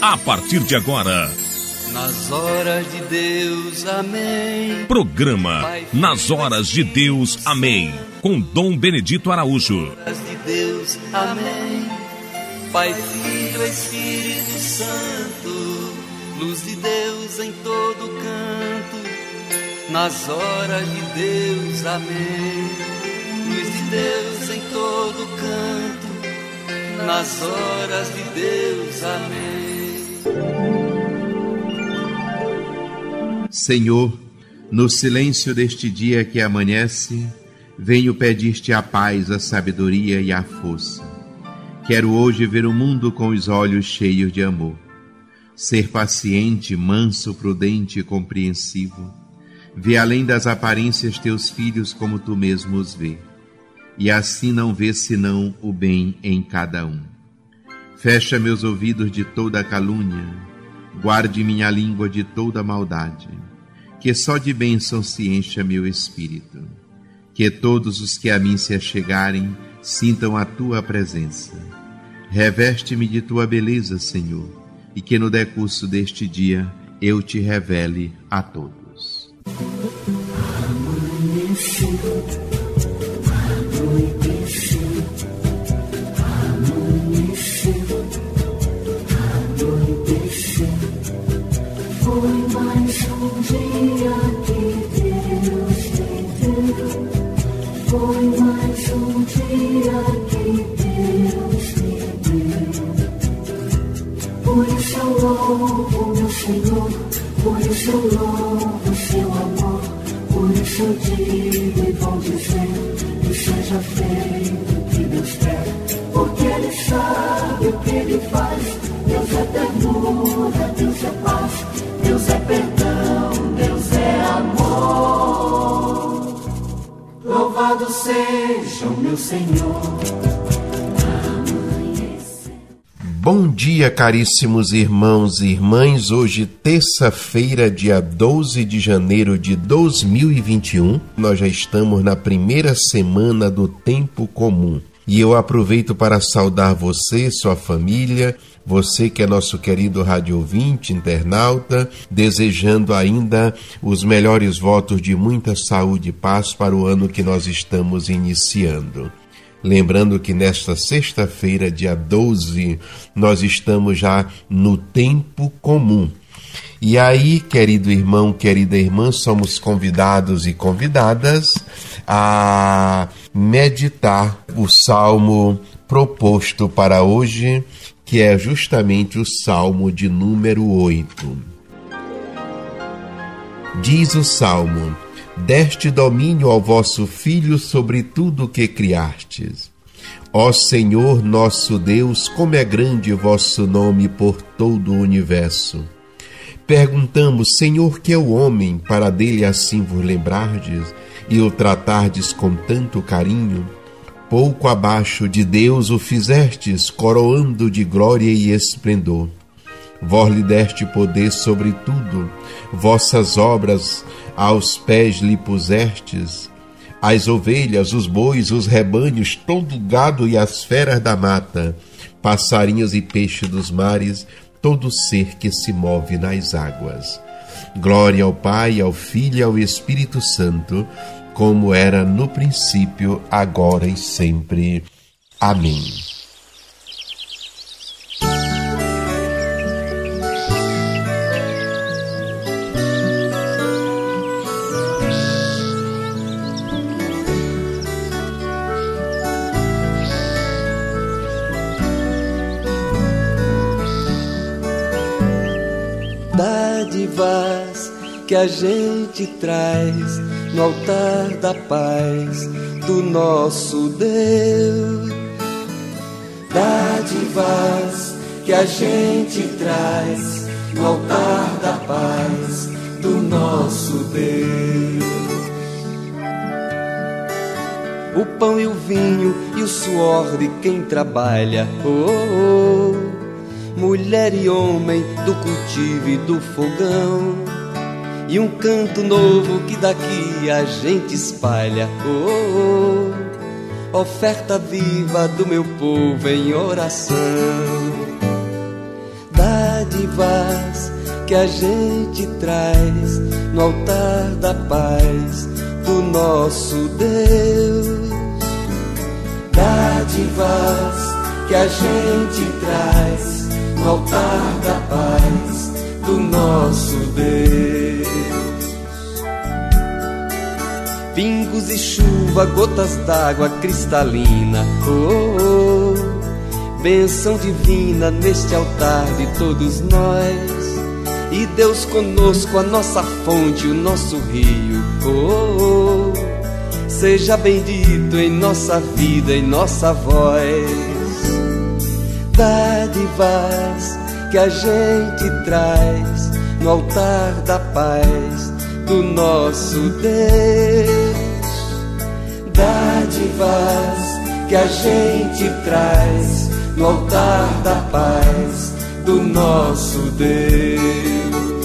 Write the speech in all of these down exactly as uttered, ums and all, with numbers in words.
a partir de agora. Nas horas de Deus, amém. Programa Nas Horas de Deus, amém. Com Dom Benedito Araújo. Nas horas de Deus, amém. Pai, Filho, Espírito Santo, luz de Deus em todo canto. Nas horas de Deus, amém. Luz de Deus em todo canto. Nas horas de Deus, amém. Senhor, no silêncio deste dia que amanhece, venho pedir-te a paz, a sabedoria e a força. Quero hoje ver o mundo com os olhos cheios de amor. Ser paciente, manso, prudente e compreensivo. Ver além das aparências teus filhos como tu mesmo os vê. E assim não ver senão o bem em cada um. Fecha meus ouvidos de toda calúnia. Guarde minha língua de toda maldade. Que só de bênção se encha meu espírito. Que todos os que a mim se achegarem sintam a tua presença. Reveste-me de tua beleza, Senhor, e que no decurso deste dia eu te revele a todos. Amanheceu, anoiteceu, amanheceu, anoiteceu. Foi mais um dia que Deus me deu. Foi mais um dia que Deus me deu. Por isso eu louvo meu Senhor, por isso eu louvo seu amor. Por isso eu digo e vou dizer que seja feito o que Deus quer. Porque Ele sabe o que Ele faz. Deus é ternura, Deus é paz, Deus é perdão, Deus é amor. Louvado seja o meu Senhor. Bom dia, caríssimos irmãos e irmãs. Hoje, terça-feira, dia doze de janeiro de dois mil e vinte e um. Nós já estamos na primeira semana do tempo comum. E eu aproveito para saudar você, sua família, você que é nosso querido rádio ouvinte, internauta, desejando ainda os melhores votos de muita saúde e paz para o ano que nós estamos iniciando. Lembrando que nesta sexta-feira, dia doze, nós estamos já no tempo comum. E aí, querido irmão, querida irmã, somos convidados e convidadas a meditar o salmo proposto para hoje, que é justamente o salmo de número oito. Diz o salmo: deste domínio ao vosso Filho sobre tudo o que criastes. Ó Senhor nosso Deus, como é grande vosso nome por todo o universo. Perguntamos, Senhor, que é o homem, para dele assim vos lembrardes e o tratardes com tanto carinho? Pouco abaixo de Deus o fizestes, coroando de glória e esplendor. Vós lhe deste poder sobre tudo, vossas obras aos pés lhe pusestes. As ovelhas, os bois, os rebanhos, todo o gado e as feras da mata, passarinhos e peixes dos mares, todo ser que se move nas águas. Glória ao Pai, ao Filho e ao Espírito Santo, como era no princípio, agora e sempre. Amém. Dádivas que a gente traz no altar da paz do nosso Deus. Dádivas que a gente traz no altar da paz do nosso Deus. O pão e o vinho e o suor de quem trabalha, oh, oh, oh. Mulher e homem do cultivo e do fogão, e um canto novo que daqui a gente espalha, oh, oh, oh. Oferta viva do meu povo em oração. Dá que a gente traz no altar da paz do nosso Deus. Dádivas que a gente traz no altar da paz do nosso Deus. Pingos de chuva, gotas d'água cristalina, oh, oh, oh. Bênção divina neste altar de todos nós. E Deus conosco, a nossa fonte, o nosso rio, oh, oh, oh. Seja bendito em nossa vida, em nossa voz. Dádivas que a gente traz no altar da paz do nosso Deus. Dádivas que a gente traz no altar da paz do nosso Deus.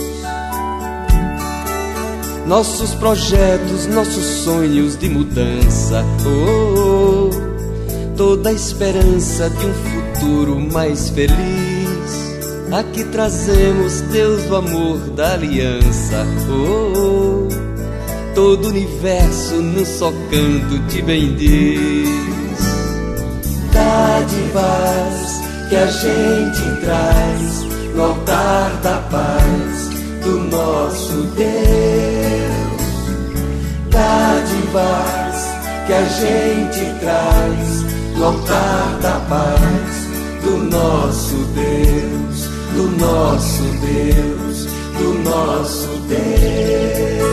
Nossos projetos, nossos sonhos de mudança, oh, oh, toda a esperança de um futuro mais feliz. Aqui trazemos Deus do amor, da aliança, oh, oh, todo o universo num só canto te bendiz. Dádivas que a gente traz no altar da paz do nosso Deus. Dádivas que a gente traz no altar da paz do nosso Deus, do nosso Deus, do nosso Deus.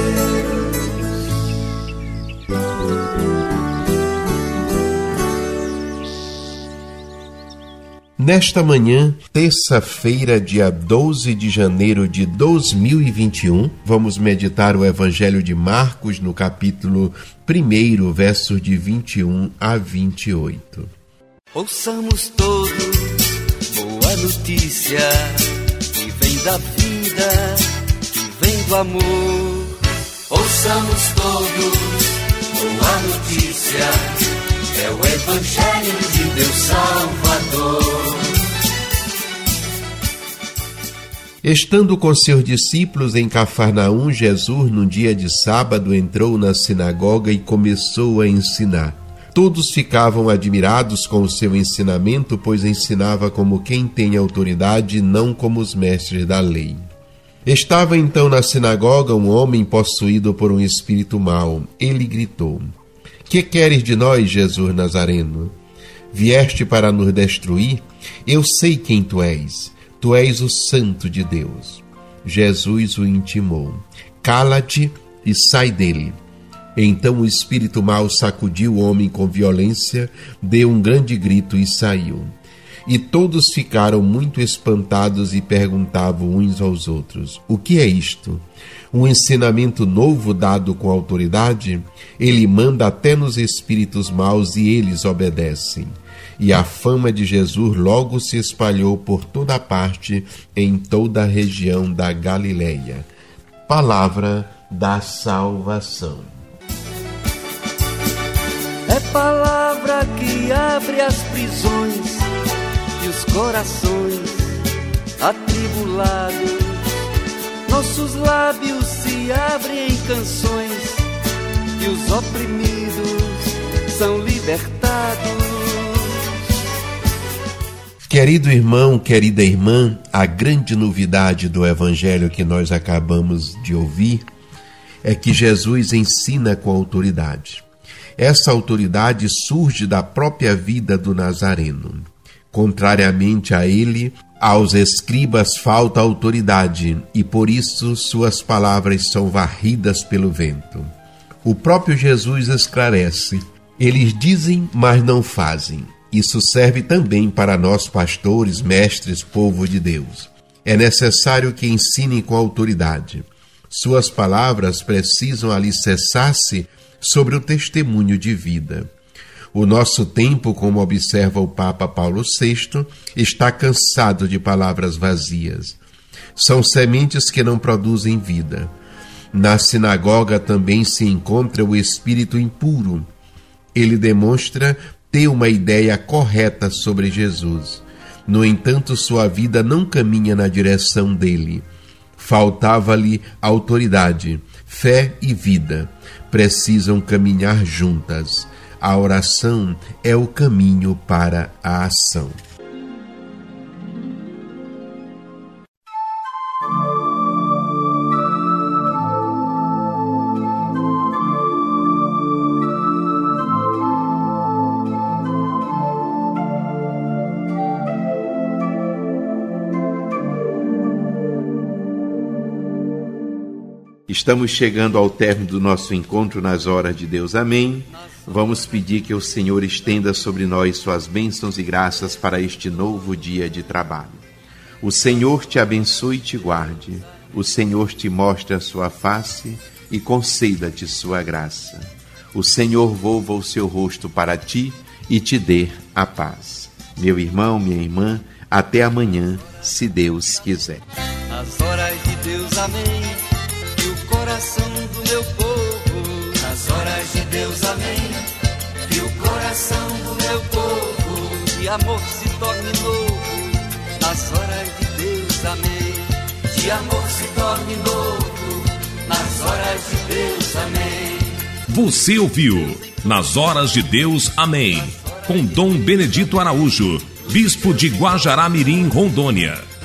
Nesta manhã, terça-feira, dia doze de janeiro de dois mil e vinte e um, vamos meditar o Evangelho de Marcos no capítulo primeiro, versos de vinte e um a vinte e oito. Ouçamos todos boa notícia que vem da vida, que vem do amor. Ouçamos todos boa notícia, é o Evangelho de Deus Salvador. Estando com seus discípulos em Cafarnaum, Jesus, num dia de sábado, entrou na sinagoga e começou a ensinar. Todos ficavam admirados com o seu ensinamento, pois ensinava como quem tem autoridade, não como os mestres da lei. Estava então na sinagoga um homem possuído por um espírito mau. Ele gritou: "Que queres de nós, Jesus Nazareno? Vieste para nos destruir? Eu sei quem tu és. Tu és o Santo de Deus." Jesus o intimou: "Cala-te e sai dele." Então o espírito mau sacudiu o homem com violência, deu um grande grito e saiu. E todos ficaram muito espantados e perguntavam uns aos outros: "O que é isto? Um ensinamento novo dado com autoridade? Ele manda até nos espíritos maus e eles obedecem." E a fama de Jesus logo se espalhou por toda a parte, em toda a região da Galileia. Palavra da salvação. É palavra que abre as prisões e os corações atribulados. Nossos lábios se abrem em canções e os oprimidos são libertados. Querido irmão, querida irmã, a grande novidade do Evangelho que nós acabamos de ouvir é que Jesus ensina com autoridade. Essa autoridade surge da própria vida do Nazareno. Contrariamente a ele, aos escribas falta autoridade e por isso suas palavras são varridas pelo vento. O próprio Jesus esclarece: eles dizem, mas não fazem. Isso serve também para nós pastores, mestres, povo de Deus. É necessário que ensinem com autoridade. Suas palavras precisam alicerçar-se sobre o testemunho de vida. O nosso tempo, como observa o Papa Paulo sexto, está cansado de palavras vazias. São sementes que não produzem vida. Na sinagoga também se encontra o espírito impuro. Ele demonstra ter uma ideia correta sobre Jesus. No entanto, sua vida não caminha na direção dele. Faltava-lhe autoridade, fé e vida. Precisam caminhar juntas. A oração é o caminho para a ação. Estamos chegando ao término do nosso encontro nas horas de Deus. Amém. Vamos pedir que o Senhor estenda sobre nós suas bênçãos e graças para este novo dia de trabalho. O Senhor te abençoe e te guarde. O Senhor te mostre a sua face e conceda-te sua graça. O Senhor volva o seu rosto para ti e te dê a paz. Meu irmão, minha irmã, até amanhã, se Deus quiser. Nas horas de Deus, amém. Coração do meu povo, nas horas de Deus, amém. Que o coração do meu povo de amor se torne novo, nas horas de Deus, amém. De amor se torne novo, nas horas de Deus, amém. Você ouviu Nas Horas de Deus, amém, com Dom Benedito Araújo, bispo de Guajará-Mirim, Rondônia.